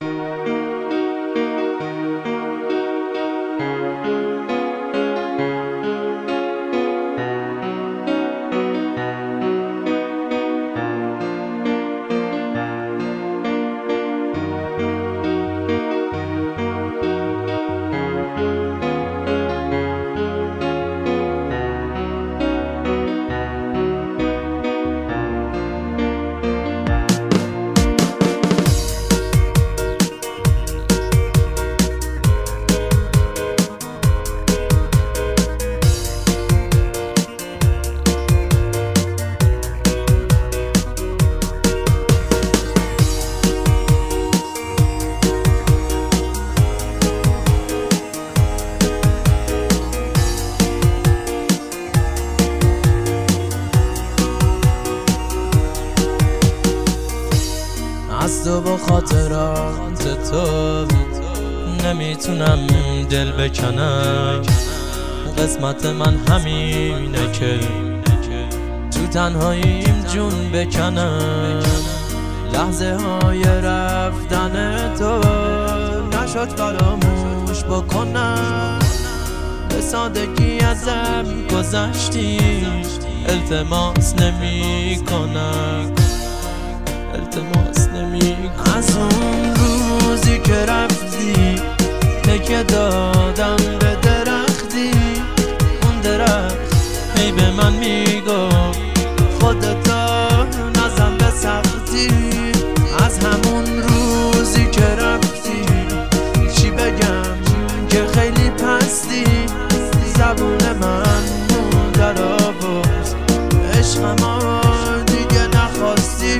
از تو با خاطرات تو نمیتونم دل بکنم. قسمت من همینه که تو تنهاییم جون بکنم. لحظه های رفتن تو نشد فراموش بکنم. به سادگی ازم گذشتی، التماس نمی کنم، التماس نمی کنم. از اون روزی که رفتی تکیه دادم به درختی. اون درخت هی به من میگفت خودتا نزن به سختی. از همون روزی که رفتی چی بگم که خیلی پستی. زبون من در آورد عشقما دیگه نخواستی.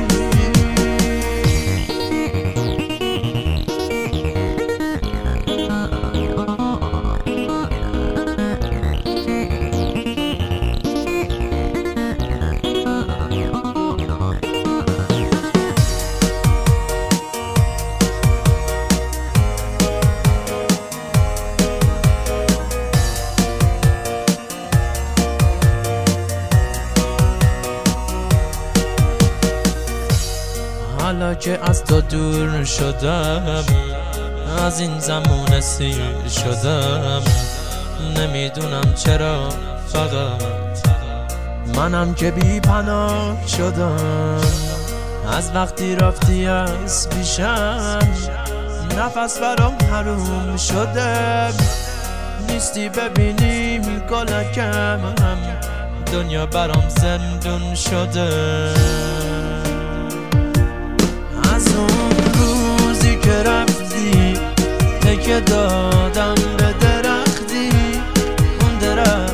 حالا که از تو دور شدم، از این زمان سیر شدم، نمیدونم چرا فقط منم که بی پناه شدم. از وقتی رفتی از پیشم نفس برام حروم شده. نیستی ببینی گلکم، دنیا برام زندون شده. از اون روزی که رفتی تکیه دادم به درختی. اون درخت